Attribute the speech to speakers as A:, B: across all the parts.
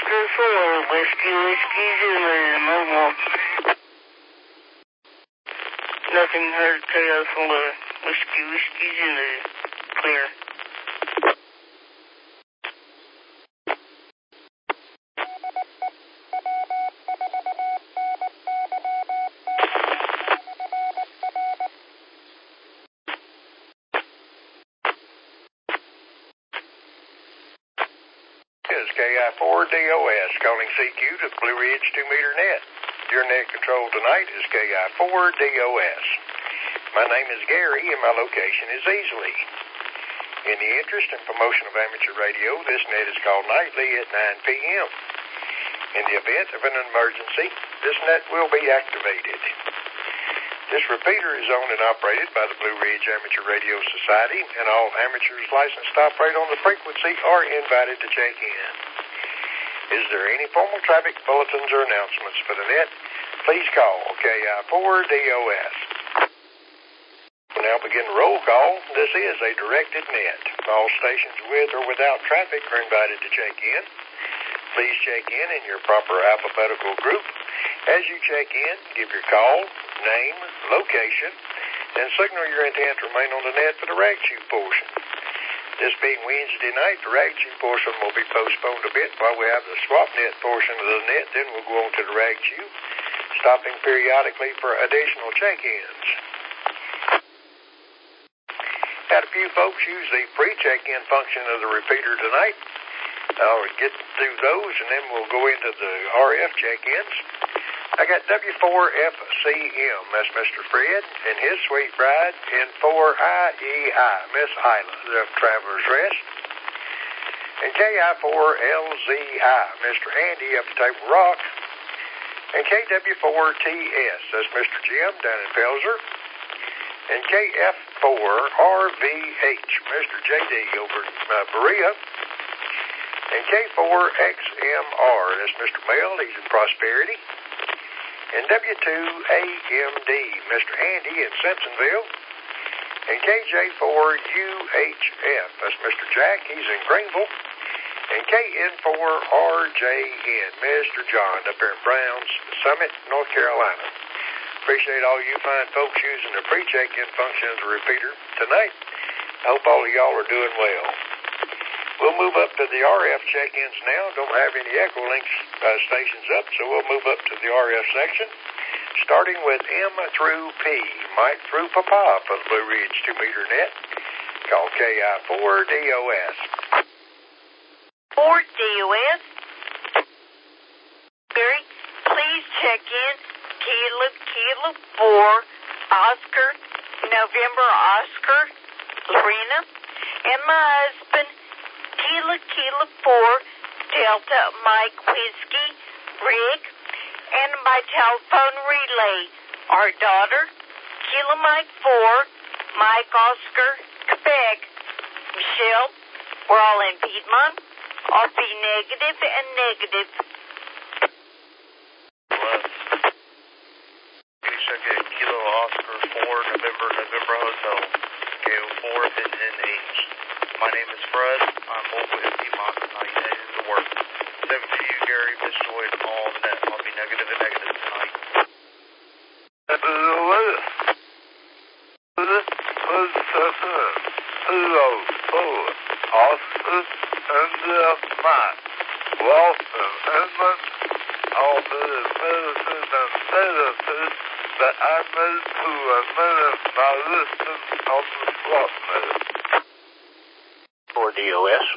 A: Oscar 4, Whiskey Zulu, mobile. Nothing heard, KO 4, Whiskey Zulu, clear.
B: Is KI4DOS calling CQ to the Blue Ridge 2-meter net. Your net control tonight is KI4DOS. My name is Gary and my location is Easley. In the interest and promotion of amateur radio, this net is called nightly at 9 p.m. In the event of an emergency, this net will be activated. This repeater is owned and operated by the Blue Ridge Amateur Radio Society, and all amateurs licensed to operate on the frequency are invited to check in. Is there any formal traffic bulletins or announcements for the net? Please call KI4DOS. We'll now begin the roll call. This is a directed net. All stations with or without traffic are invited to check in. Please check in your proper alphabetical group. As you check in, give your call, name, location, and signal your intent to remain on the net for the rag chew portion. This being Wednesday night, the rag chew portion will be postponed a bit while we have the swap net portion of the net. Then we'll go on to the rag chew, stopping periodically for additional check-ins. Had a few folks use the pre-check-in function of the repeater tonight. I'll get through those, and then we'll go into the RF check-ins. I got W4FCM, that's Mr. Fred, and his sweet bride, and 4IEI, Miss Isla, the Traveler's Rest. And KI4LZI, Mr. Andy up at Table Rock. And KW4TS, that's Mr. Jim down in Pelzer. And KF4RVH, Mr. JD over in Berea. And K4XMR, that's Mr. Mel, he's in Prosperity. And W2AMD, Mr. Andy in Simpsonville. And KJ4UHF, that's Mr. Jack, he's in Greenville. And KN4RJN, Mr. John up here in Browns Summit, North Carolina. Appreciate all you fine folks using the pre-check-in function of the repeater tonight. I hope all of y'all are doing well. We'll move up to the RF check-ins now. Don't have any Echo Links stations up, so we'll move up to the RF section, starting with M through P, Mike through Papa for the Blue Ridge 2-meter net. Call KI4DOS.
A: 4DOS. Barry, please check in Kilo 4, Oscar, November Oscar, Lorena, and my husband, Kilo 4, Delta Mike Whiskey, Rick, and my telephone relay, our daughter, Kilo Mike 4, Mike Oscar, Quebec, Michelle, we're all in Piedmont, I'll be negative and negative.
C: Kilo Oscar 4, November Hotel, KO4 NH. My name is Fred. I'm local in Piedmont. I'm heading to work. 7 to you, Gary, Miss Joy, and all the net. I'll be negative and negative tonight.
D: That I made to amend my listing of the swap net.
B: 4DOS.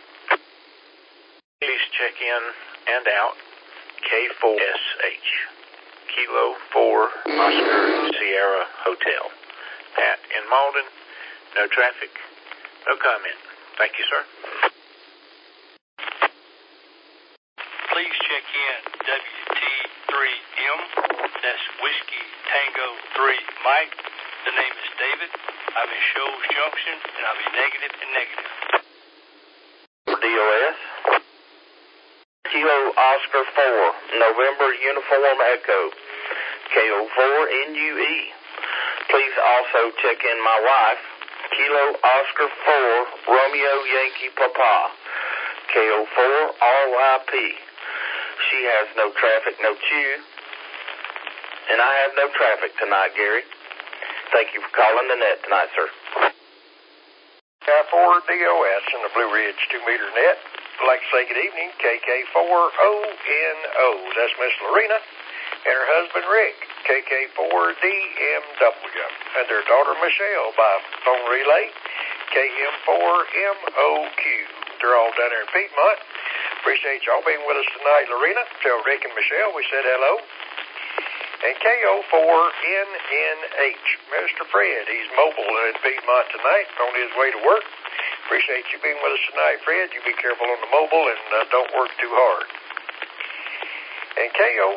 B: Please check in and out K4SH, Kilo 4, Oscar, Sierra Hotel. Pat in Malden, no traffic, no comment. Thank you, sir.
E: Please check in WT3M, that's Whiskey Tango 3 Mike. The name is David. I'm in Shoals Junction, and I'll be negative and negative.
F: DOS. Kilo Oscar 4, November Uniform Echo, KO4NUE. Please also check in my wife, Kilo Oscar 4, Romeo Yankee Papa, KO4RYP. She has no traffic, no queue. And I have no traffic tonight, Gary. Thank you for calling the net tonight, sir.
B: KI4DOS in the Blue Ridge 2-meter net. I'd like to say good evening, KK4ONO. That's Miss Lorena and her husband Rick, KK4DMW, and their daughter Michelle by phone relay, KM4MOQ. They're all down there in Piedmont. Appreciate y'all being with us tonight, Lorena. Tell Rick and Michelle we said hello. And KO4NNH, Mr. Fred, he's mobile in Piedmont tonight, on his way to work. Appreciate you being with us tonight, Fred. You be careful on the mobile and don't work too hard. And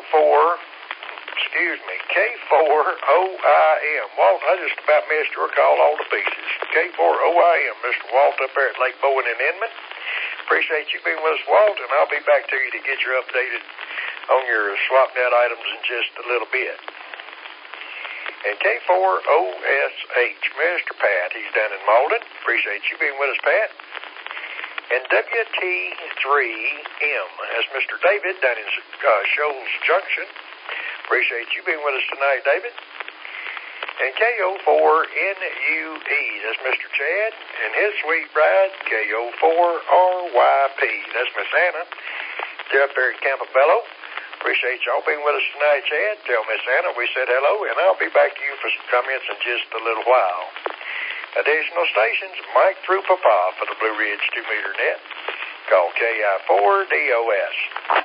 B: K4OIM. Walt, I just about missed your call all to pieces. K4OIM, Mr. Walt up there at Lake Bowen in Inman. Appreciate you being with us, Walt, and I'll be back to you to get you updated on your swap net items in just a little bit. And K4OSH, Mr. Pat, he's down in Malden. Appreciate you being with us, Pat. And WT3M, that's Mr. David down in Shoals Junction. Appreciate you being with us tonight, David. And KO4NUE, that's Mr. Chad, and his sweet bride, KO4RYP, that's Miss Anna. They're up there in Campobello. Appreciate y'all being with us tonight, Chad. Tell Miss Anna we said hello, and I'll be back to you for some comments in just a little while. Additional stations, Mike through Papa for the Blue Ridge 2-meter net. Call KI4DOS.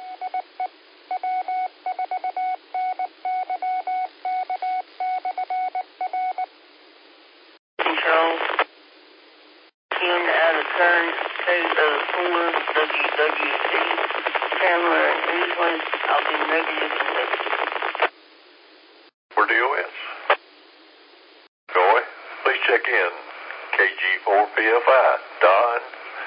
A: Control. In out of turn, KO4 WWC. Chandler and Eastland, I'll be negative.
G: For DOS. Joy, please check in. KG4PFI, Don.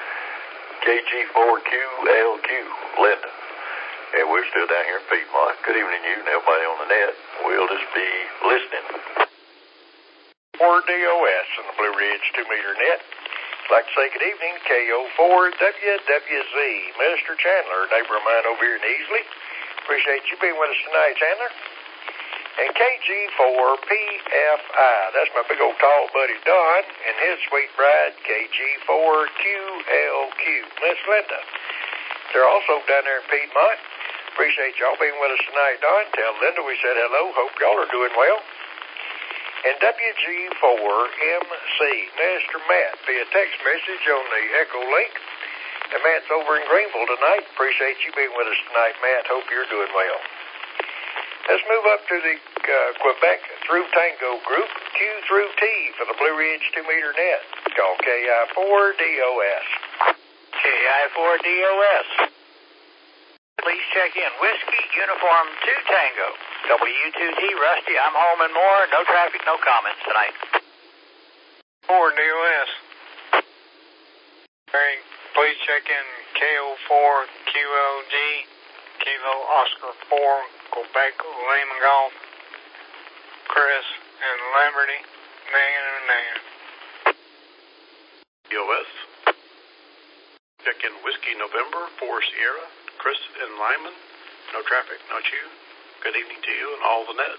G: KG4QLQ, Linda. And we're still down here in Piedmont. Good evening, you and everybody on the net. We'll just be listening.
B: For DOS in the Blue Ridge 2-meter net. I'd like to say good evening, KO4WWZ, Mr. Chandler, neighbor of mine over here in Easley. Appreciate you being with us tonight, Chandler. And KG4PFI, that's my big old tall buddy Don, and his sweet bride, KG4QLQ, Miss Linda. They're also down there in Piedmont. Appreciate y'all being with us tonight, Don. Tell Linda we said hello. Hope y'all are doing well. And WG4MC, Mr. Matt, via text message on the Echo Link. And Matt's over in Greenville tonight. Appreciate you being with us tonight, Matt. Hope you're doing well. Let's move up to the Quebec through Tango group, Q through T for the Blue Ridge 2-meter net. Call KI4DOS.
H: KI4DOS. Please check in. Whiskey, Uniform 2 Tango. W2T, Rusty, I'm home and more. No traffic, no comments tonight.
I: 4DOS. Please check in KO4QLG, Kilo Oscar 4, Quebec, Lehman Golf, Chris, and Liberty, Megan and Nan.
G: DOS. Check in Whiskey November 4 Sierra, Chris and Lyman. No traffic, no chew. Good evening to you and all the net.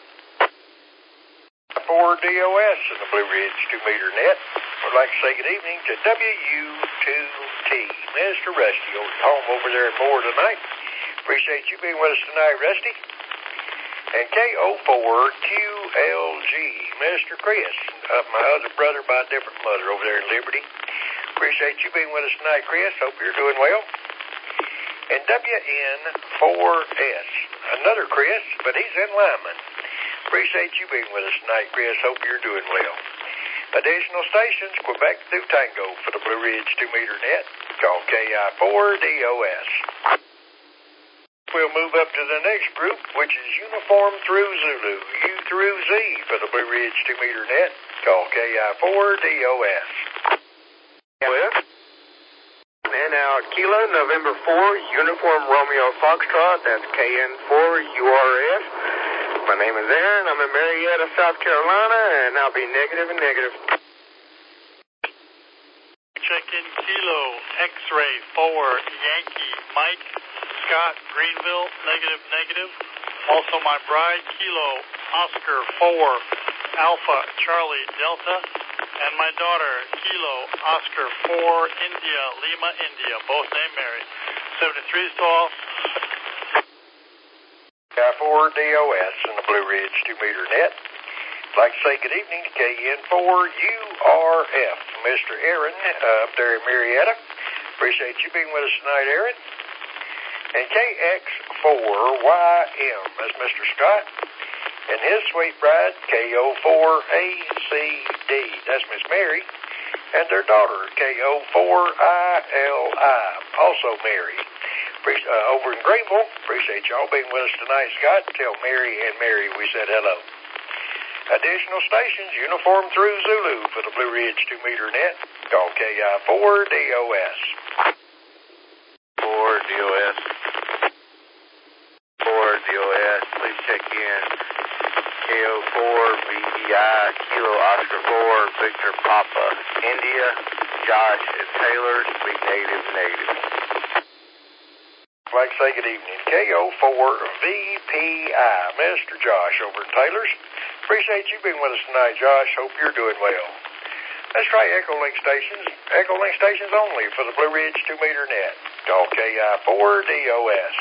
B: For DOS in the Blue Ridge 2-meter net. I'd like to say good evening to WU2T, Mr. Rusty, home over there at Moore tonight. Appreciate you being with us tonight, Rusty. And KO4QLG, Mr. Chris, my other brother by a different mother over there in Liberty. Appreciate you being with us tonight, Chris. Hope you're doing well. And WN4S, another Chris, but he's in Lyman. Appreciate you being with us tonight, Chris. Hope you're doing well. Additional stations, Quebec through Tango for the Blue Ridge 2-meter net. Call KI4DOS. We'll move up to the next group, which is Uniform through Zulu, U through Z for the Blue Ridge 2-meter net. Call KI4DOS.
F: Well, and now Kilo, November 4, Uniform Romeo Foxtrot, that's KN4URF. My name is Aaron, I'm in Marietta, South Carolina, and I'll be negative and negative.
E: Check in Kilo, X-ray 4, Yankee, Mike,
I: Scott, Greenville, negative. Also my bride, Kilo Oscar 4 Alpha Charlie Delta, and my daughter, Kilo Oscar 4 India Lima India, both named Mary. 73 is off.
B: Sky4DOS in the Blue Ridge 2-meter net. I'd like to say good evening to KN4URF, Mr. Aaron up there in Marietta. Appreciate you being with us tonight, Aaron. And KX4YM, that's Mr. Scott. And his sweet bride, KO4ACD, that's Miss Mary. And their daughter, KO4ILI, also Mary. Over in Greenville, appreciate y'all being with us tonight, Scott. Tell Mary and Mary we said hello. Additional stations, uniform through Zulu for the Blue Ridge 2-meter net. Call KI4DOS.
F: 4DOS. 4DOS, please check in. KO4VEI, Kilo Oscar 4, Victor Papa, India, Josh and Taylor, speak negative.
B: I'd like to say good evening. KO4VPI, Mr. Josh over in Taylor's. Appreciate you being with us tonight, Josh. Hope you're doing well. Let's try Echolink stations. Echolink stations only for the Blue Ridge 2-meter net. Call KI4DOS.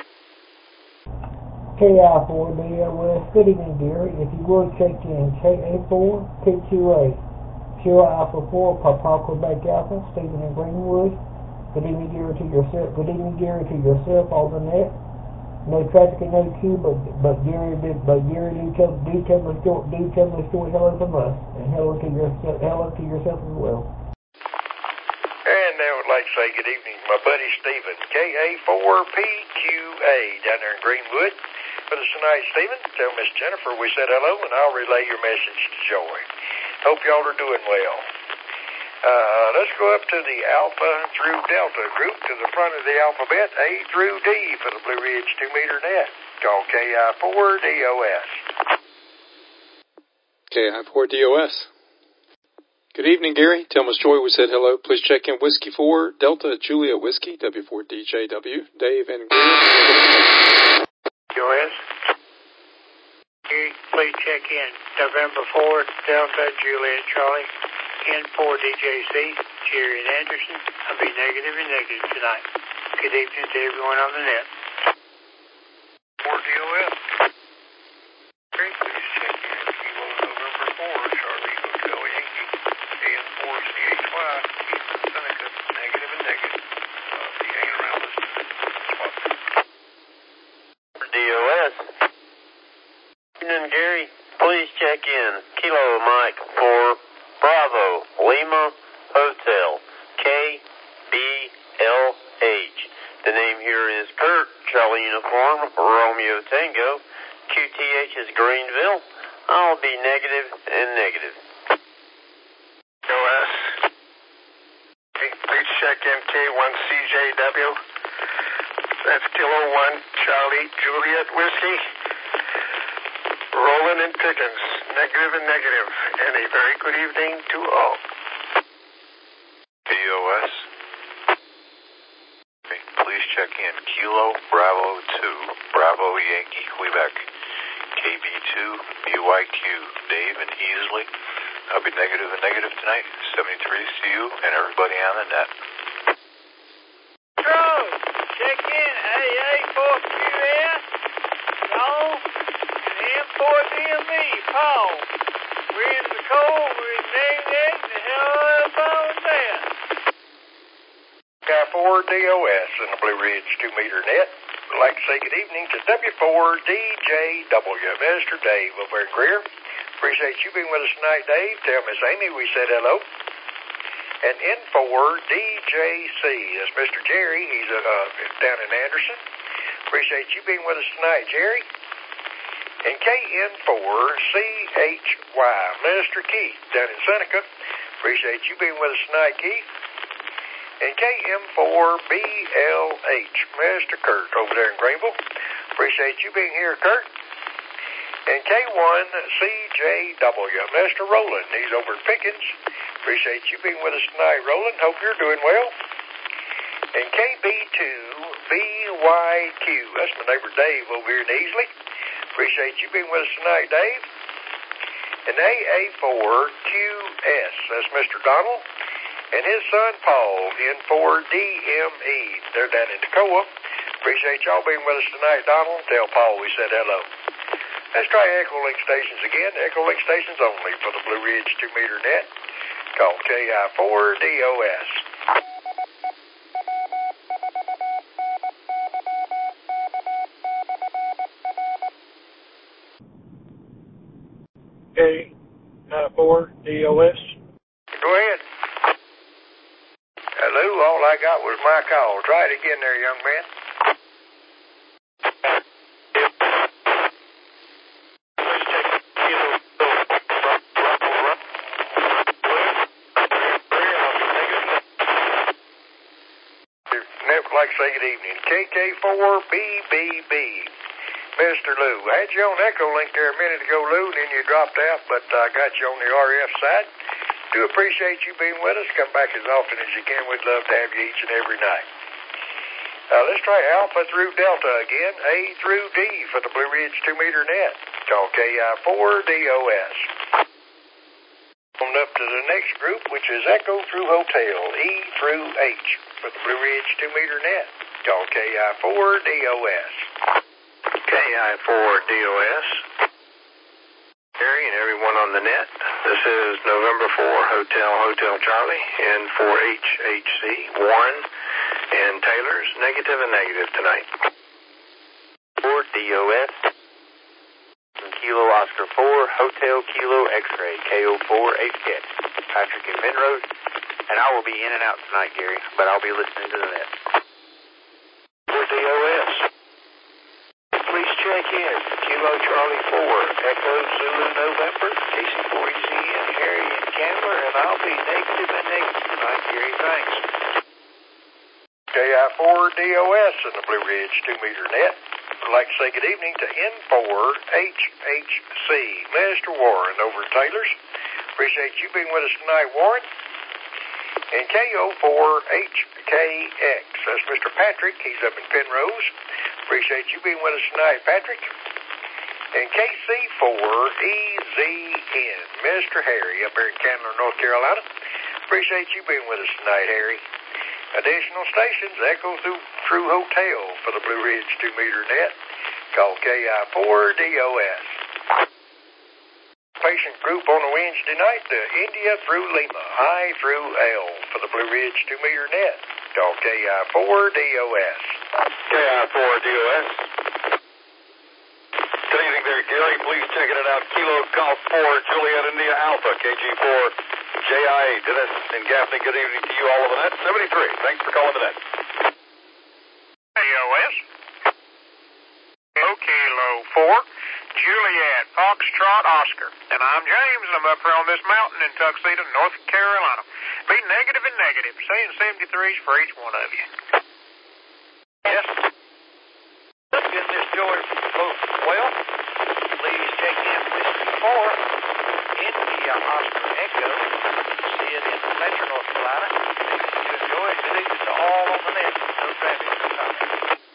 J: KI4DOS. Good evening, Gary. If you would check in KA4 P2A, Sierra Alpha 4, Papa Quebec Alpha, Stephen in Greenwood. Good evening, Gary, to yourself. Good evening, Gary, to yourself on the net. No traffic and no queue, but Gary do tell the story hello from us, and hello to yourself as well.
B: And I would like to say good evening to my buddy Stephen, KA4PQA down there in Greenwood. With us tonight, Stephen. Tell Miss Jennifer we said hello, and I'll relay your message to Joy. Hope y'all are doing well. Let's go up to the Alpha through Delta group to the front of the alphabet, A through D for the Blue Ridge 2-meter net. Call KI4DOS.
K: KI4DOS. Good evening, Gary. Tell Miss Joy we said hello. Please check in Whiskey 4, Delta, Julia Whiskey, W4DJW, Dave and Gary.
H: DOS. Please check in November 4, Delta, Juliet, Charlie. N4 DJC, Jerry and Anderson. I'll be negative tonight. Good evening to everyone on the net.
C: 4DOS. Great, please check in Kilo November 4, Charlie Hotel Yankee, KN4 CHY, Eastern Seneca, negative. Be hanging around this spot.
F: DOS. Good evening, Gary. Please check in Kilo Mike 4, Bravo, Lima, Hotel, KBLH. The name here is Kurt, Charlie Uniform, Romeo Tango. QTH is Greenville. I'll be negative.
D: OS. Please check in K1CJW. That's Kilo 1, Charlie, Juliet Whiskey. Roland and Pickens, negative, and a very good evening to all.
C: DOS. Okay, please check in Kilo Bravo 2, Bravo Yankee, Quebec, KB2, BYQ, Dave and Easley. I'll be negative tonight. 73 to you and everybody on the net.
H: Control, check in AA4QS, Paul, and M4DME, Paul. We're in the cold, we're in negative, the hell up on that.
B: Sky4DOS in the Blue Ridge 2-meter net. I'd like to say good evening to W4DJW, Mr. Dave over in Greer. Appreciate you being with us tonight, Dave. Tell Miss Amy we said hello. And N4DJC, that's Mr. Jerry. He's down in Anderson. Appreciate you being with us tonight, Jerry. And KN4CHY, Mr. Keith, down in Seneca. Appreciate you being with us tonight, Keith. And KM4BLH, Mr. Kurt, over there in Greenville. Appreciate you being here, Kurt. And K1CJW, Mr. Roland, he's over at Pickens. Appreciate you being with us tonight, Roland. Hope you're doing well. And KB2 BYQ. That's my neighbor Dave over here in Easley. Appreciate you being with us tonight, Dave. And AA4QS, that's Mr. Donald, and his son Paul, N4DME. They're down in Toccoa. Appreciate y'all being with us tonight, Donald. Tell Paul we said hello. Let's try Echolink stations again. Echolink stations only for the Blue Ridge 2-meter net. Call KI4DOS.
L: KI4DOS.
B: Go ahead. Hello, all I got was my call. Try it again there, young man. Like say good evening. KK4BBB. Mr. Lou. I had you on Echolink there a minute ago, Lou, and then you dropped out, but I got you on the RF side. Do appreciate you being with us. Come back as often as you can. We'd love to have you each and every night. Let's try Alpha through Delta again. A through D for the Blue Ridge 2-meter net. Call KI4DOS. On up to the next group, which is Echo through Hotel. E through H for the Blue Ridge 2-meter net. Call KI4DOS.
D: KI4DOS. Harry and everyone on the net. This is November 4, Hotel Charlie, N4HHC, Warren, and Taylor's negative and negative tonight.
F: 4DOS. Kilo Oscar 4, Hotel Kilo X-Ray, KO4HX. Patrick in Penrose, and I will be in and out tonight, Gary, but I'll be listening to the net.
D: 4DOS.
F: Please check in. Kilo Charlie 4, Echo Zulu November, KC4ECN, Harry and Candler, and I'll be negative and negative tonight, Gary. Thanks.
B: KI4DOS in the Blue Ridge 2-meter net. I'd like to say good evening to N4HHC, Mr. Warren over at Taylor's. Appreciate you being with us tonight, Warren. And KO4HKX, that's Mr. Patrick. He's up in Penrose. Appreciate you being with us tonight, Patrick. And KC4EZN, Mr. Harry up here in Candler, North Carolina. Appreciate you being with us tonight, Harry. Additional stations, Echo through Hotel for the Blue Ridge 2-meter net. Call KI4DOS. Patient group on a Wednesday night, India through Lima, I through L for the Blue Ridge 2-meter net. Call KI4DOS.
D: KI4DOS. Good evening there, Gary. Please check it out. Kilo Golf 4, Juliet India Alpha, KG4, JIA. Dennis and Gaffney, good evening to you all of the net. 73. Thanks for calling the net.
B: KOS. Kilo 4, Juliet, Foxtrot, Oscar. And I'm James, and I'm up here on this mountain in Tuxedo, North Carolina. Be negative and negative, saying 73s for each one of you.
F: Yes. Again, this Joy well. Please check in Whiskey 4, India Oscar Echo. See it in Metro, North Carolina. Thanks to you and Joy. Good evening to all on the net. No traffic, no traffic.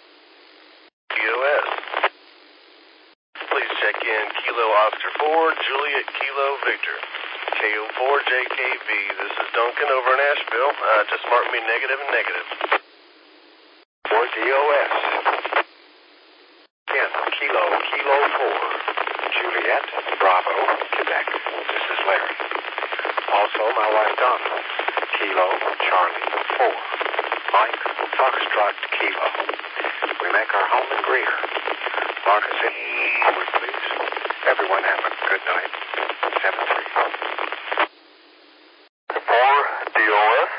D: KOS. Please check in Kilo Oscar 4, Juliet Kilo Victor. KO4JKV. This is Duncan over in Asheville. Just mark me negative and negative.
F: 4DOS. Again, Kilo 4, Juliet, Bravo, Quebec. This is Larry. Also, my wife Donna, Kilo Charlie 4, Mike Foxtrot Kilo. We make our home in Greer. Mark us in, please. Everyone have a good night. 7-3.
D: 4DOS.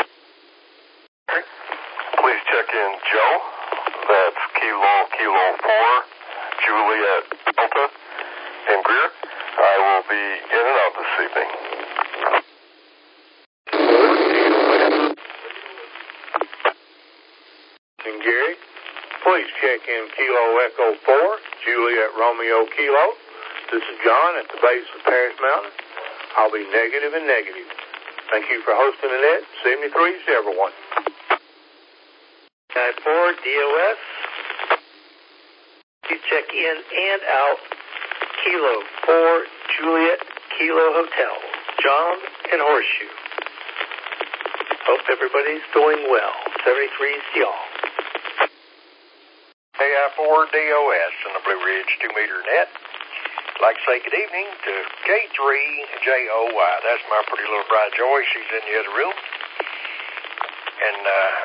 D: Please check in Joe. That's Kilo 4, Juliet Delta in Greer. I will be in and out this evening.
L: And Gary, please check in Kilo Echo 4, Juliet Romeo Kilo. This is John at the base of Paris Mountain. I'll be negative and negative. Thank you for hosting the net. 73s to everyone.
D: KI4DOS. You check in and out. Kilo 4 Juliet Kilo Hotel, John and Horseshoe. Hope everybody's doing well. 73's y'all.
B: KI4DOS in the Blue Ridge 2-meter net. I'd like to say good evening to K3JOY. That's my pretty little bride Joy. She's in the other room. And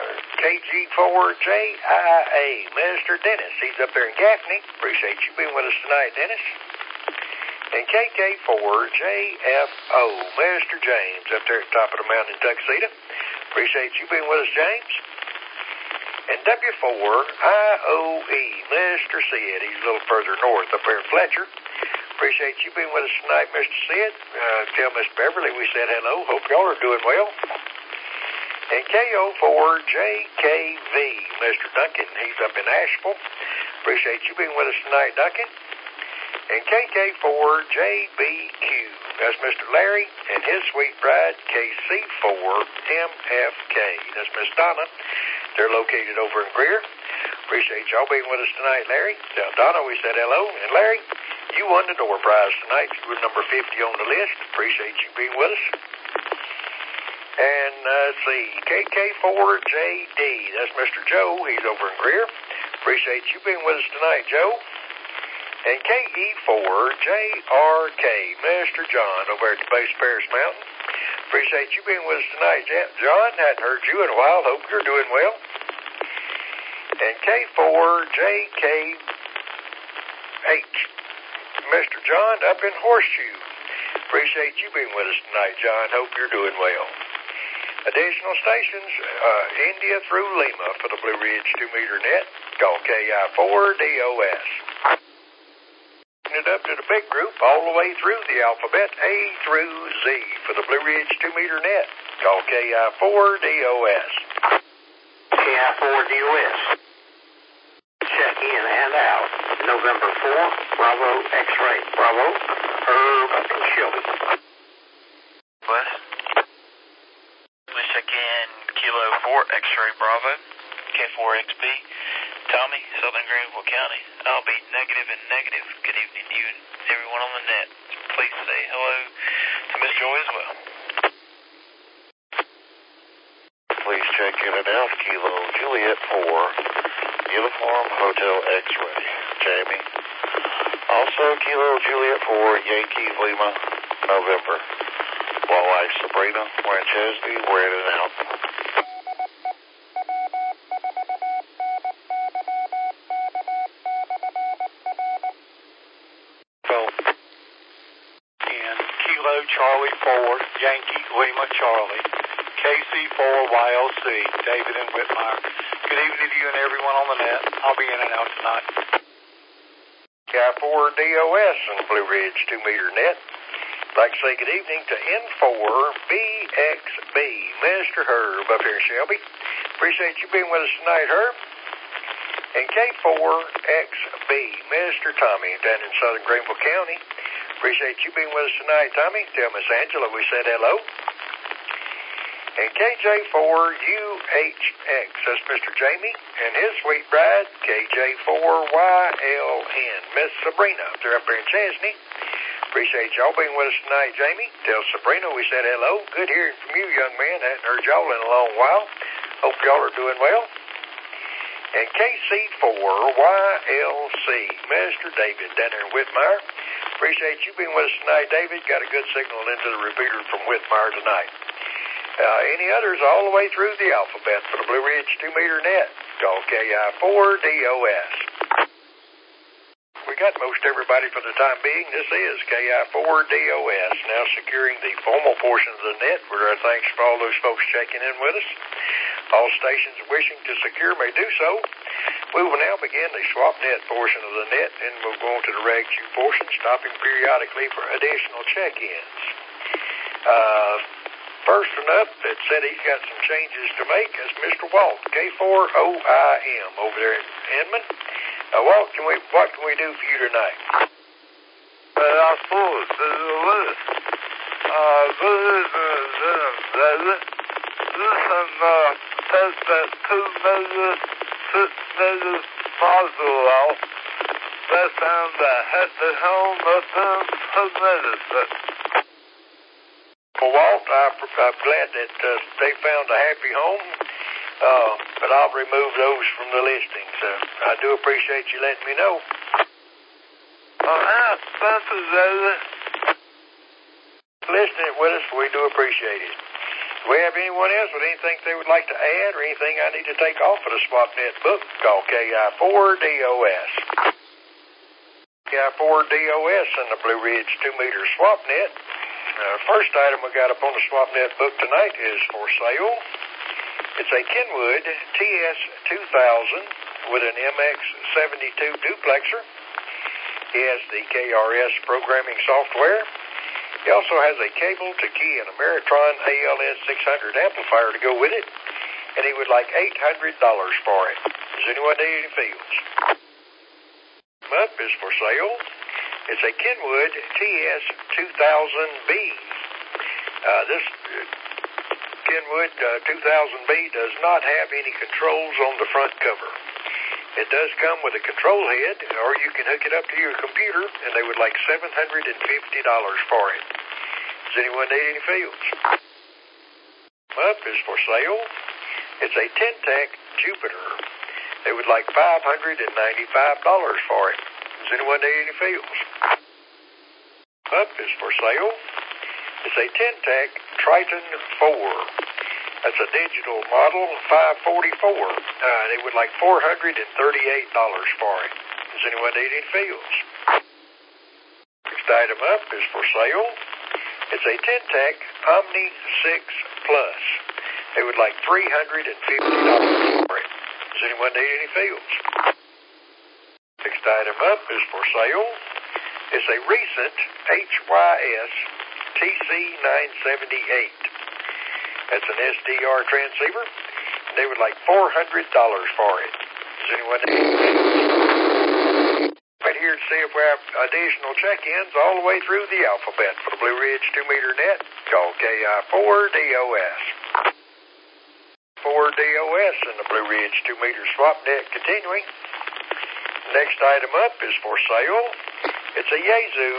B: KG4JIA, Minister Dennis. He's up there in Gaffney. Appreciate you being with us tonight, Dennis. And KK4JFO, Minister James, up there at the top of the mountain in Tuxedo. Appreciate you being with us, James. And W4IOE, Mr. Sid. He's a little further north up there in Fletcher. Appreciate you being with us tonight, Mr. Sid. Tell Miss Beverly we said hello. Hope y'all are doing well. And KO4JKV, Mr. Duncan. He's up in Asheville. Appreciate you being with us tonight, Duncan. And KK4JBQ, that's Mr. Larry and his sweet bride, KC4MFK. That's Miss Donna. They're located over in Greer. Appreciate y'all being with us tonight, Larry. Tell Donna we said hello. And Larry, you won the door prize tonight. You were number 50 on the list. Appreciate you being with us. And let's see, KK4JD, that's Mr. Joe. He's over in Greer. Appreciate you being with us tonight, Joe. And KE4JRK, Mr. John, over at the base of Paris Mountain. Appreciate you being with us tonight, John. Hadn't heard you in a while. Hope you're doing well. And K4JKH, Mr. John, up in Horseshoe. Appreciate you being with us tonight, John. Hope you're doing well. Additional stations, India through Lima for the Blue Ridge 2-meter net. Call KI4DOS. It up to the big group all the way through the alphabet A through Z for the Blue Ridge 2-meter net. Call KI4DOS.
D: KI4DOS. Check in and out. November 4, Bravo X-ray. Bravo, Herb and Shelby.
C: What? Please check in Kilo 4 X-ray Bravo, K4XB. Tommy, Southern Greenville County. I'll be negative and negative. Good evening to you and everyone on the net. Please say hello to Miss Joy as well.
M: Please check in and out Kilo Juliet 4, Uniform Hotel X-ray. Jamie. Also Kilo Juliet 4, Yankees Lima, November. Wildlife Sabrina, we're in Chesney, we're in and out.
N: Charlie 4, Yankee Lima Charlie, KC4YLC, David and Whitmire. Good evening to you and everyone on the net. I'll be in and out tonight.
B: KI4DOS in the Blue Ridge 2-meter net. I'd like to say good evening to N4BXB, Mr. Herb up here in Shelby. Appreciate you being with us tonight, Herb. And K4XB, Mr. Tommy down in Southern Greenville County. Appreciate you being with us tonight, Tommy. Tell Miss Angela we said hello. And KJ4UHX, that's Mr. Jamie, and his sweet bride, KJ4YLN, Miss Sabrina. They're up there in Chesney. Appreciate y'all being with us tonight, Jamie. Tell Sabrina we said hello. Good hearing from you, young man. Hadn't heard y'all in a long while. Hope y'all are doing well. And KC4YLC, Mr. David down there in Whitmire. Appreciate you being with us tonight, David. Got a good signal into the repeater from Whitmire tonight. Any others all the way through the alphabet for the Blue Ridge 2-meter net? Call KI4DOS. We got most everybody for the time being. This is KI4DOS, now securing the formal portion of the net. We're thanks for all those folks checking in with us. All stations wishing to secure may do so. We will now begin the swap net portion of the net, and we'll go on to the reg Q portion, stopping periodically for additional check-ins. First one up that said he's got some changes to make is Mr. Walt, K4OIM, over there in Inman. Walt, what can we do for you tonight?
F: I suppose listen, test that 2 measures this is possible. That time I had to home, that time for medicine.
B: Well, Walt, I'm glad that they found a happy home, but I'll remove those from the listings. I do appreciate you letting me know.
F: Thank you, David.
B: Listening with us, we do appreciate it. Do we have anyone else with anything they would like to add or anything I need to take off of the SwapNet book? Call KI4DOS. KI4DOS and the Blue Ridge 2-meter SwapNet. First item we got up on the SwapNet book tonight is for sale. It's a Kenwood TS2000 with an MX72 duplexer. He has the KRS programming software. He also has a cable to key and a Meritron ALS 600 amplifier to go with it, and he would like $800 for it. Does anyone need any fields? Up is for sale. It's a Kenwood TS2000B. This Kenwood 2000B does not have any controls on the front cover. It does come with a control head, or you can hook it up to your computer, and they would like $750 for it. Does anyone need any fields? Up is for sale. It's a Ten-Tech Jupiter. They would like $595 for it. Does anyone need any fields? Up is for sale. It's a Ten-Tech Triton 4. That's a digital model, 544. They would like $438 for it. Does anyone need any fields? Next item up is for sale. It's a Ten-Tech Omni 6 Plus. They would like $350 for it. Does anyone need any fields? Next item up is for sale. It's a recent HYS TC978. That's an SDR transceiver, and they would like $400 for it. Does anyone need it? Right here to see if we have additional check-ins all the way through the alphabet for the Blue Ridge 2-meter net. Call KI4DOS. 4DOS and the Blue Ridge 2-meter swap net continuing. Next item up is for sale. It's a Yaesu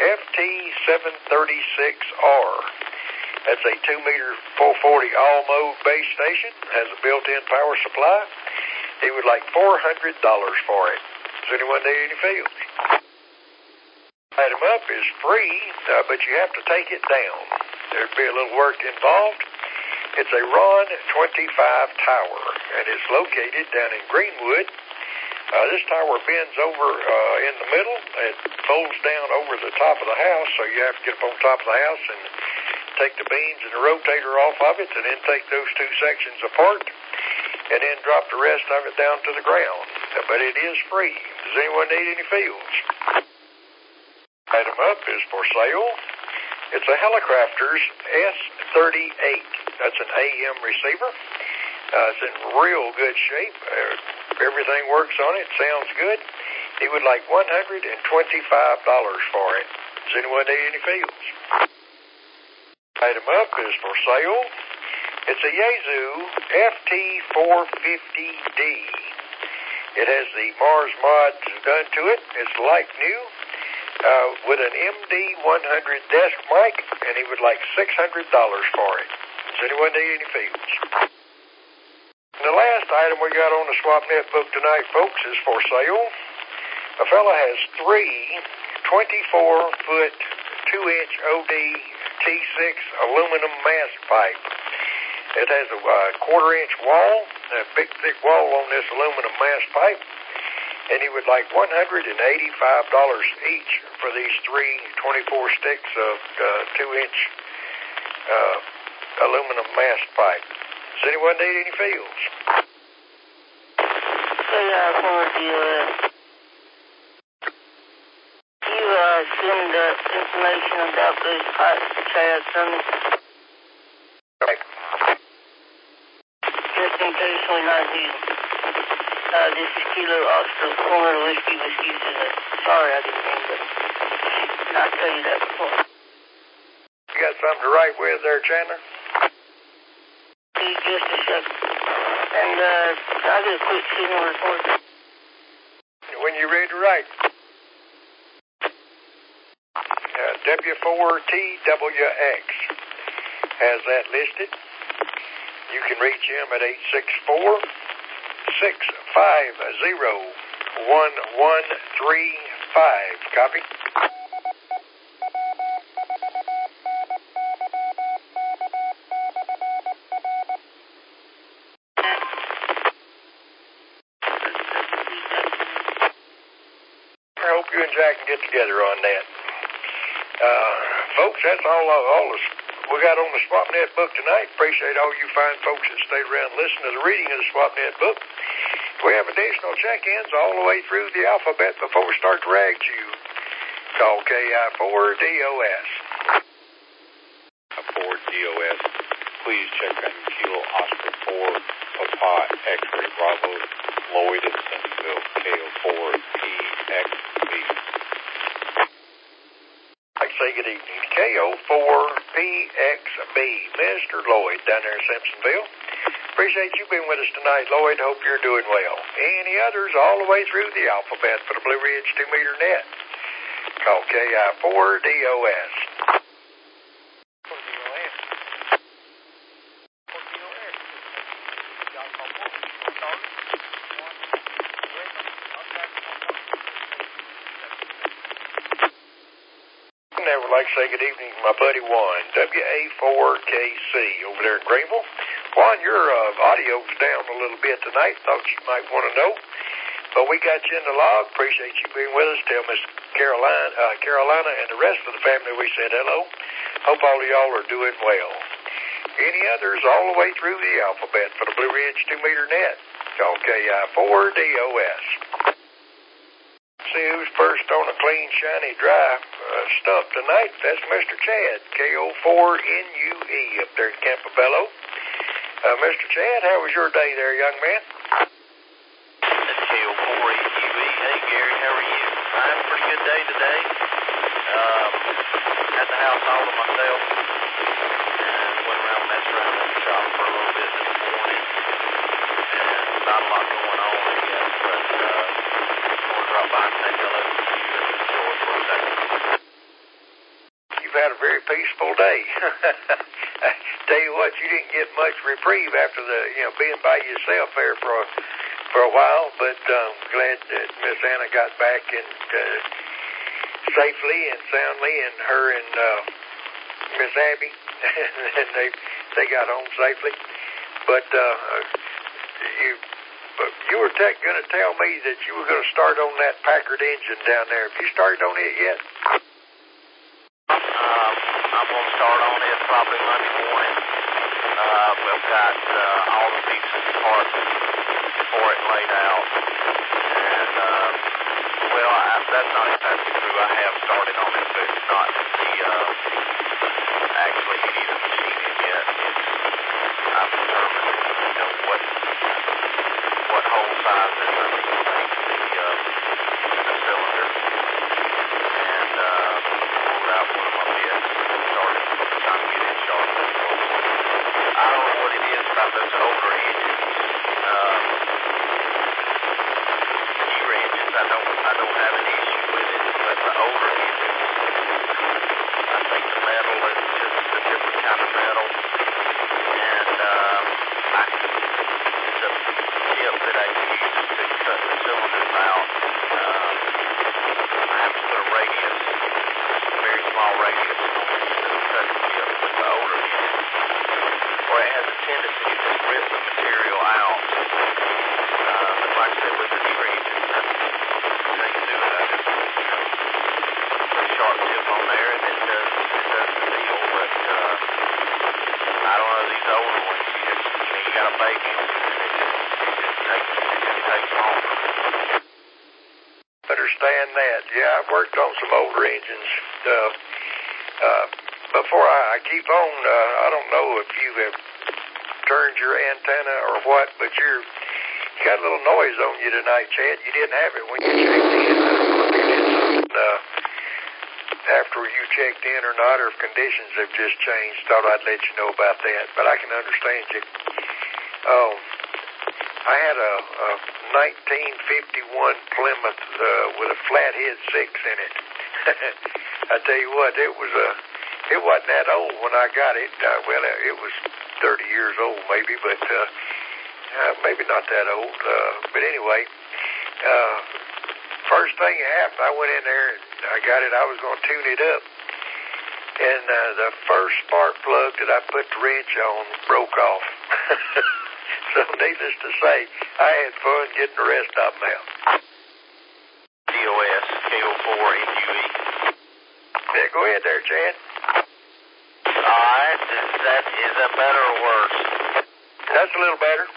B: FT736R. That's a 2-meter 440 all-mode base station. Has a built-in power supply. He would like $400 for it. Does anyone need any fields? Item up is free, but you have to take it down. There'd be a little work involved. It's a Ron 25 tower, and it's located down in Greenwood. This tower bends over in the middle. It folds down over the top of the house, so you have to get up on top of the house and take the beams and the rotator off of it, and then take those two sections apart, and then drop the rest of it down to the ground. But it is free. Does anyone need any fields? Item up is for sale. It's a Helicrafters S38. That's an AM receiver. It's in real good shape. Everything works on it. Sounds good. He would like $125 for it. Does anyone need any fields? Item up is for sale. It's a Yaesu FT450D. It has the Mars mods done to it. It's like new with an MD100 desk mic, and he would like $600 for it. Does anyone need any fields? And the last item we got on the SwapNet book tonight, folks, is for sale. A fella has 3 24-foot 2-inch OD T6 aluminum mast pipe. It has a quarter-inch wall, a big thick wall on this aluminum mast pipe, and he would like $185 each for these 3 24 sticks of 2-inch aluminum mast pipe. Does anyone need any fields?
A: You send information about those pipes to Chad Summit?
B: Right.
A: Just in case we're not here. This is Kilo Oscar, former Whiskey Zulu. Sorry, I didn't mean to not tell you that before.
B: You got something to write with there, Chandler?
A: Just a second. And I'll do a quick signal report.
B: When you're ready to write. W4TWX has that listed. You can reach him at 864-650-1135. Copy? I hope you and Jack can get together on that. Folks, that's all we got on the SWAPnet book tonight. Appreciate all you fine folks that stayed around and listened to the reading of the SWAPnet book. We have additional check-ins all the way through the alphabet before we start to rag you. Call KI4DOS.
O: 4DOS. Please check in Kilo Oscar 4, Papa X-Ray Bravo, Lloyd in Centerville, KO4PXB.
B: Say good evening. KO4PXB, Mr. Lloyd down there in Simpsonville. Appreciate you being with us tonight, Lloyd. Hope you're doing well. Any others all the way through the alphabet for the Blue Ridge 2-meter net? Call KI4DOS. I would like to say good evening to my buddy Juan, WA4KC over there in Greenville. Juan, your audio's down a little bit tonight. Thought you might want to know. But we got you in the log. Appreciate you being with us. Tell Miss Carolina and the rest of the family we said hello. Hope all of y'all are doing well. Any others all the way through the alphabet for the Blue Ridge 2-meter net? Call KI4DOS. See who's first on a clean, shiny, dry stump tonight. That's Mr. Chad, KO4NUE up there in Campobello. Mr. Chad, how was your day there, young man?
P: That's KO4NUE. Hey, Gary, how are you? I had a pretty good day today. Had the house all to myself. And went around messing around in the shop for a little bit this morning. And not a lot going on, I guess, but drop by and say hello to you and George for a second.
B: You've had a very peaceful day. Tell you what, you didn't get much reprieve after being by yourself there for a while, but glad that Miss Anna got back and safely and soundly, and her and Miss Abby, and they got home safely. But you were going to tell me that you were going to start on that Packard engine down there. Have you started on it yet?
P: I'm going to start on it probably Monday morning. We've got all the pieces and parts for it laid out. And, that's not exactly true. I have started on it, but it's not actually even machining yet. I've determined, what hole sizes I need to make the cylinder, and pulled out one of my bits and started trying to get it sharp. I don't know what it is about those older engines, newer engines. I don't have an issue with it, but the older engines, I think the metal is just a different kind of metal, and the tip that I use to cut the cylinders out, I have to put a radius, a very small radius on the cut tip with the older engine, or it has a tendency to just rip the material out. But like I said, with the newer engines, that's how you do it. I just put a sharp tip on there, and it does the deal. But I don't know, these older ones, you got a baby engine, and it just takes longer.
B: Understand that. Yeah, I've worked on some older engines. Before I keep on, I don't know if you have turned your antenna or what, but you got a little noise on you tonight, Chad. You didn't have it when you checked in. I don't know if you did something after you checked in or not, or if conditions have just changed. Thought I'd let you know about that, but I can understand you. I had a 1951 Plymouth with a flathead 6 in it. I tell you what, it wasn't that old when I got it. Well, it was 30 years old maybe, but maybe not that old. But anyway, first thing that happened, I went in there and I got it. I was going to tune it up. And the first spark plug that I put the wrench on broke off. So needless to say, I had fun getting the rest of them out.
P: DOS, KO4NUE.
B: Yeah, go ahead there, Chad.
P: All right, is that better or worse?
B: That's a little better.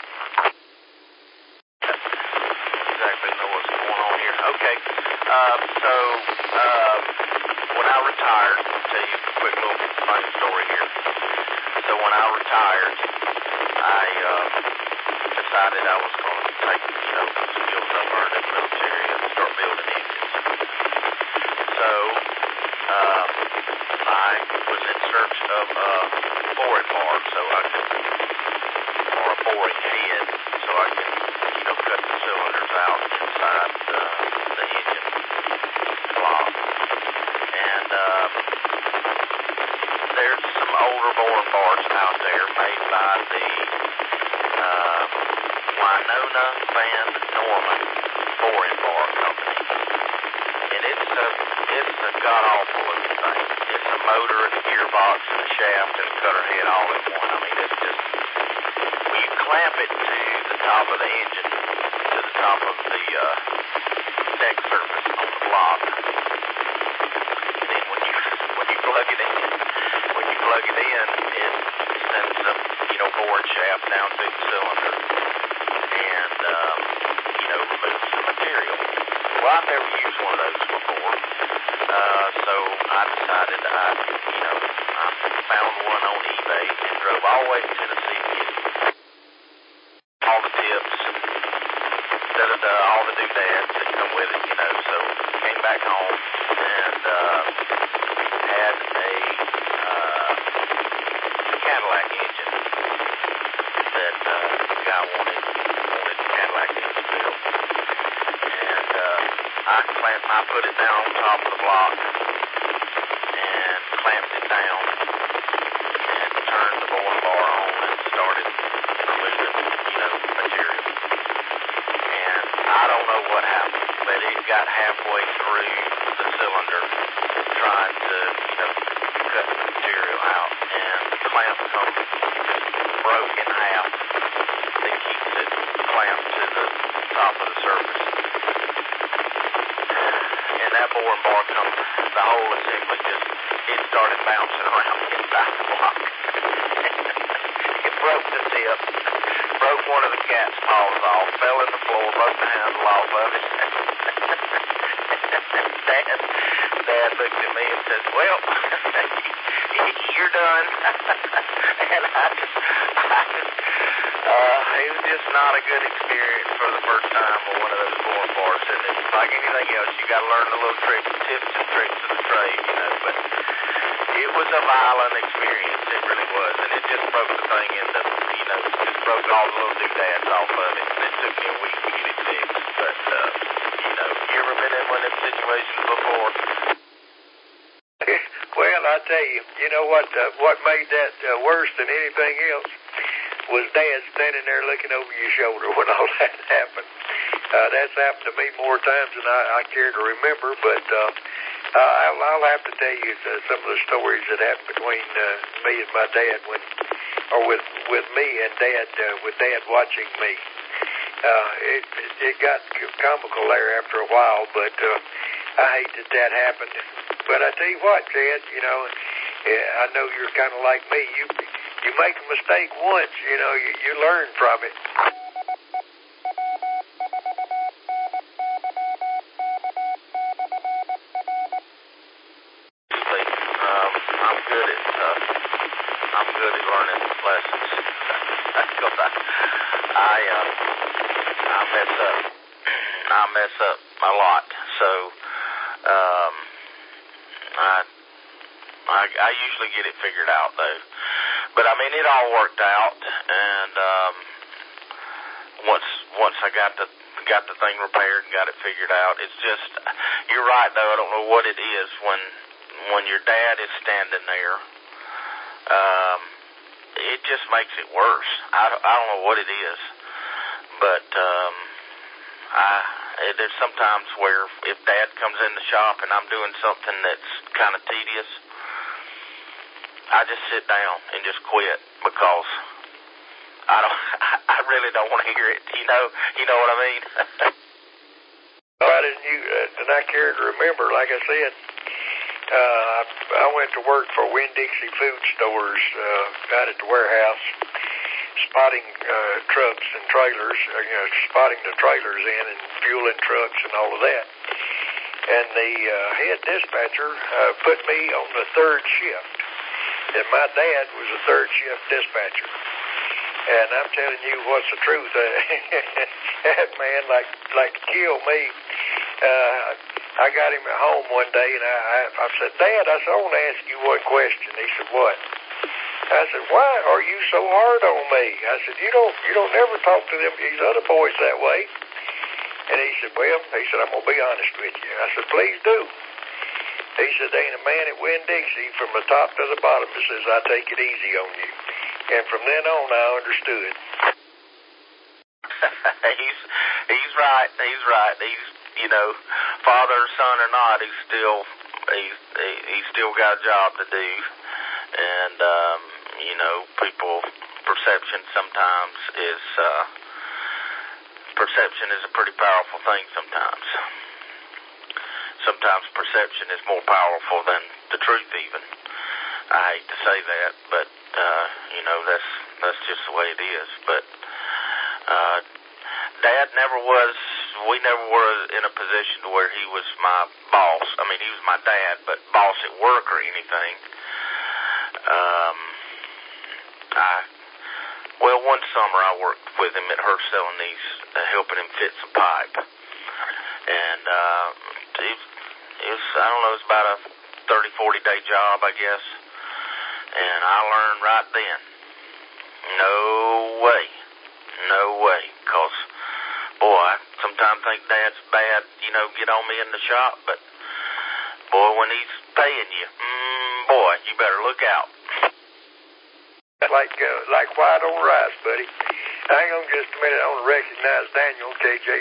P: Exactly know what's going on here. Okay, so when I retired, I'll tell you a quick little funny story here. So when I retired, I decided I was going to take, skills I learned in the military and start building engines. So I was in search of a boring bar, so I could, or a boring head, so I could, cut the cylinders out inside the engine block. And there's some older boring bars out there made by the Winona Van Norman Boring Bar Company. And it's a god-awful looking thing. It's a motor and a gearbox and a shaft and a cutter head all in one. I mean, it's just, when you clamp it to the top of the engine, to the top of the deck surface on the block, and then when you plug it in, it sends a, boring shaft down through the cylinder and, removes the material. Well, I've never used one of those before, so I decided I found one on eBay and drove all the way to Tennessee to get it. All the tips, all the doodads that come with it, so came back home and had a Cadillac engine that the guy wanted Cadillac engine built. And I put it down on top of the block and clamped it down and turned the boring bar on and started removing, material. And I don't know what happened, but it got halfway through the cylinder trying to, cut the material out, and the clamp broke in half that keeps it clamped to the top of the surface. And that boring bar the whole assembly it started bouncing around inside the block. It broke the tip, broke one of the cat's paws off, fell in the floor, broke the handle off of it. Dad looked at me and says, well, you're done. And it was just not a good experience for the first time with one of those boring bars. And it's like anything else, you got to learn the little tips and tricks of the trade, but it was a violent experience. It really was. And it just broke the thing into, just broke all the little doodads off of it. And it took me a week to get it fixed. But, you ever been in one of them situations before?
B: Well, I tell you, what made that worse than anything else was Dad standing there looking over your shoulder when all that happened. That's happened to me more times than I care to remember, but I'll have to tell you some of the stories that happened between me and my dad with me and Dad, with Dad watching me. It got comical there after a while, but I hate that happened. But I tell you what, Chad, I know you're kind of like me. You make a mistake once, you learn from it.
P: I'm good at learning lessons. I mess up a lot. So I usually get it figured out though. But I mean, it all worked out, and once once I got the thing repaired and got it figured out. It's just, you're right though, I don't know what it is when your dad is standing there. It just makes it worse. I don't know what it is, but there's sometimes where if Dad comes in the shop and I'm doing something that's kind of tedious, I just sit down and just quit because I really don't want to hear it. You know what I mean?
B: Why didn't you? I care to remember. Like I said, I went to work for Winn-Dixie Food Stores out at the warehouse, spotting trucks and trailers, spotting the trailers in and fueling trucks and all of that. And the head dispatcher put me on the third shift. And my dad was a third shift dispatcher. And I'm telling you what's the truth. That man like to kill me. I got him at home one day, and I said, Dad, I want to ask you one question. He said, what? I said, why are you so hard on me? I said, you don't never talk to these other boys that way. And he said, I'm going to be honest with you. I said, please do. He said, there ain't a man at Winn-Dixie from the top to the bottom that says I take it easy on you. And from then on, I understood.
P: He's right. He's right. He's, father, son or not, he's still got a job to do. And, people, perception sometimes is, perception is a pretty powerful thing sometimes. Sometimes perception is more powerful than the truth even. I hate to say that, but, that's just the way it is. But, Dad we never were in a position to where he was my boss. I mean, he was my dad, but boss at work or anything. One summer I worked with him at her selling these, helping him fit some pipe. And, it was about a 30, 40 day job, I guess. And I learned right then, no way, because, boy, I sometimes think Dad's bad, get on me in the shop, but, boy, when he's paying you, boy, you better look out.
B: Like white on rice, buddy. Hang on just a minute. I want to recognize Daniel,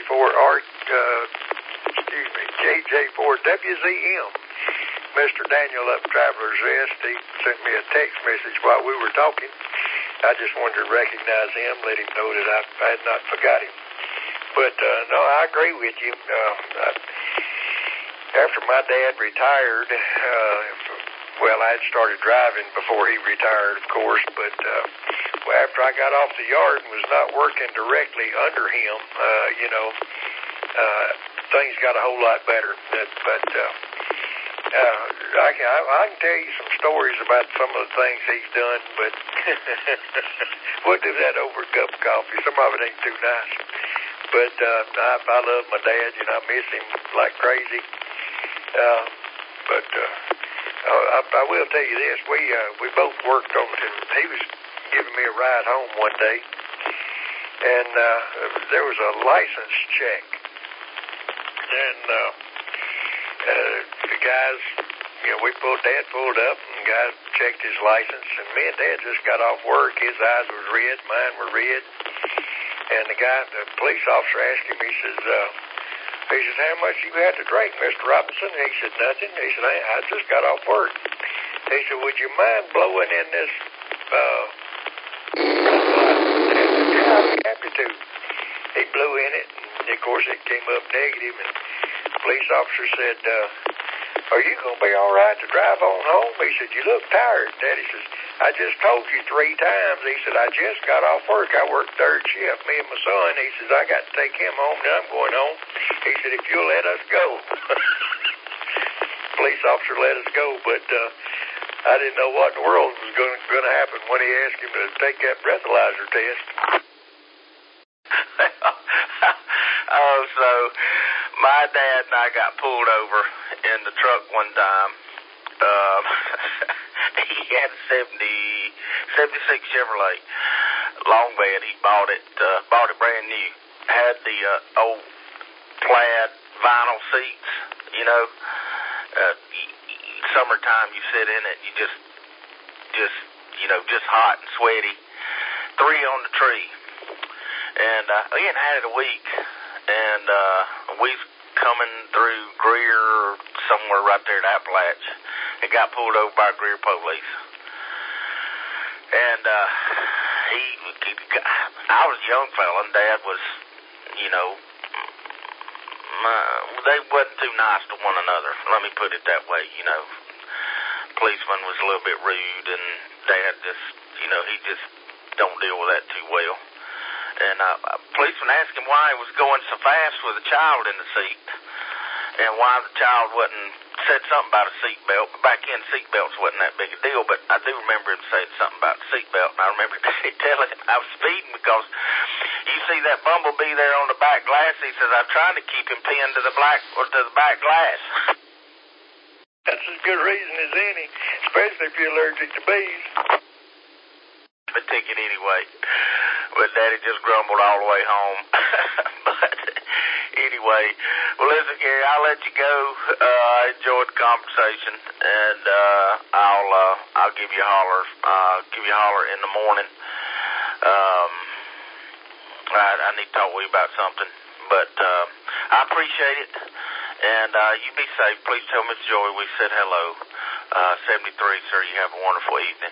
B: KJ4WZM. Mr. Daniel up Traveler's Rest, he sent me a text message while we were talking. I just wanted to recognize him, let him know that I had not forgot him. But, no, I agree with you. After my dad retired, I had started driving before he retired, of course, but after I got off the yard and was not working directly under him, things got a whole lot better. But I can tell you some stories about some of the things he's done, but we'll do that over a cup of coffee. Some of it ain't too nice. But I love my dad, I miss him like crazy. I will tell you this, we both worked on it. He was giving me a ride home one day, and there was a license check. And the guys, Dad pulled up, and the guy checked his license, and me and Dad just got off work. His eyes was red, mine were red. And the police officer asked him, he says, how much you had to drink, Mr. Robinson? And he said, nothing. He said, I just got off work. He said, would you mind blowing in this, yeah, I'd be happy to. He blew in it, and of course it came up negative, and the police officer said, are you going to be all right to drive on home? He said, you look tired, Dad. He says, I just told you 3 times. He said, I just got off work. I work third shift, me and my son. He says, I got to take him home, then I'm going home. He said, if you'll let us go. Police officer let us go, but I didn't know what in the world was going to happen when he asked him to take that breathalyzer test.
P: So my dad and I got pulled over in the truck one time. He had a 76 Chevrolet long bed. He bought it brand new. had the old plaid vinyl seats, you know. Summertime, you sit in it, you just hot and sweaty. 3 on the tree. And we hadn't had it a week. And we was coming through Greer, somewhere right there at Appalach, and got pulled over by Greer police. And I was a young fella, and Dad was, you know, they wasn't too nice to one another. Let me put it that way, you know. Policeman was a little bit rude, and Dad just, you know, he just don't deal with that too well. And policeman asked him why he was going so fast with a child in the seat, and why the child said something about a seatbelt. Back then, seatbelts wasn't that big a deal, but I do remember him saying something about the seatbelt, and I remember telling him I was speeding because you see that bumblebee there on the back glass. He says, I'm trying to keep him pinned to the back glass.
B: That's as good reason as any, especially if you're allergic to bees.
P: A ticket anyway. But Daddy just grumbled all the way home. But anyway, well, listen, Gary, I'll let you go. I enjoyed the conversation, and I'll give you a holler. Give you a holler in the morning. I need to talk with you about something, but I appreciate it. And you be safe. Please tell Miss Joy we said hello. 73, sir, you have a wonderful evening.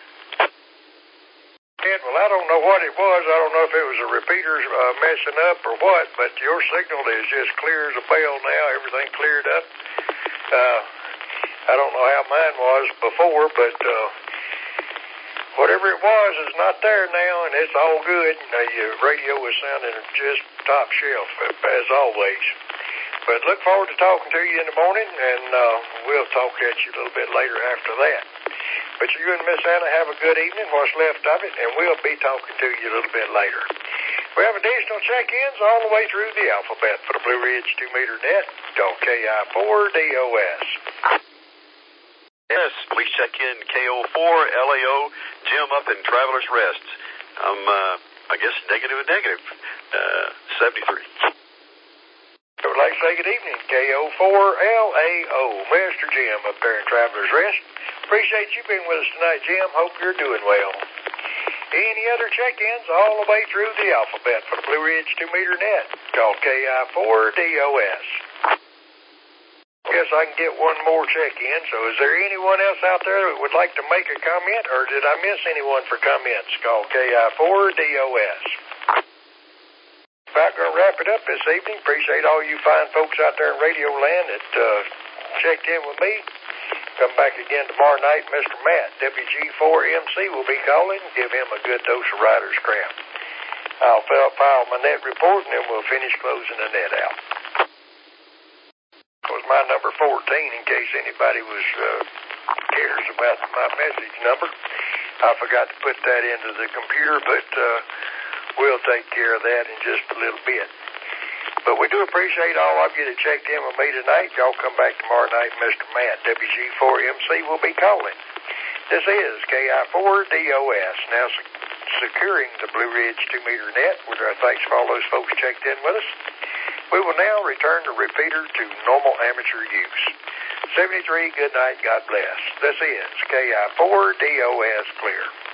B: Well, I don't know what it was. I don't know if it was a repeater messing up or what, but your signal is just clear as a bell now. Everything cleared up. I don't know how mine was before, but whatever it was is not there now, and it's all good. Your radio was sounding just top shelf, as always. But look forward to talking to you in the morning, and we'll talk at you a little bit later after that. But you and Miss Anna have a good evening, what's left of it, and we'll be talking to you a little bit later. We have additional check-ins all the way through the alphabet for the Blue Ridge 2-meter net. Call KI4DOS.
Q: Yes, please check in KO4 LAO Jim up in Traveler's Rest. I guess negative, 73.
B: I would like to say good evening, KO4LAO, Mr. Jim up there in Traveler's Rest. Appreciate you being with us tonight, Jim. Hope you're doing well. Any other check-ins all the way through the alphabet for the Blue Ridge 2-meter net? Call KI4DOS. Guess I can get one more check-in. So is there anyone else out there that would like to make a comment, or did I miss anyone for comments? Call KI4DOS. I'm going to wrap it up this evening. Appreciate all you fine folks out there in Radio Land that checked in with me. Come back again tomorrow night. Mr. Matt, WG4MC, will be calling. Give him a good dose of writer's crap. I'll file my net report, and then we'll finish closing the net out. That was my number 14, in case anybody cares about my message number. I forgot to put that into the computer, but we'll take care of that in just a little bit. But we do appreciate all of you that checked in with me tonight. Y'all come back tomorrow night. Mr. Matt, WG4MC, will be calling. This is KI4DOS, now securing the Blue Ridge 2-meter net with our thanks for all those folks checked in with us. We will now return the repeater to normal amateur use. 73, good night, God bless. This is KI4DOS Clear.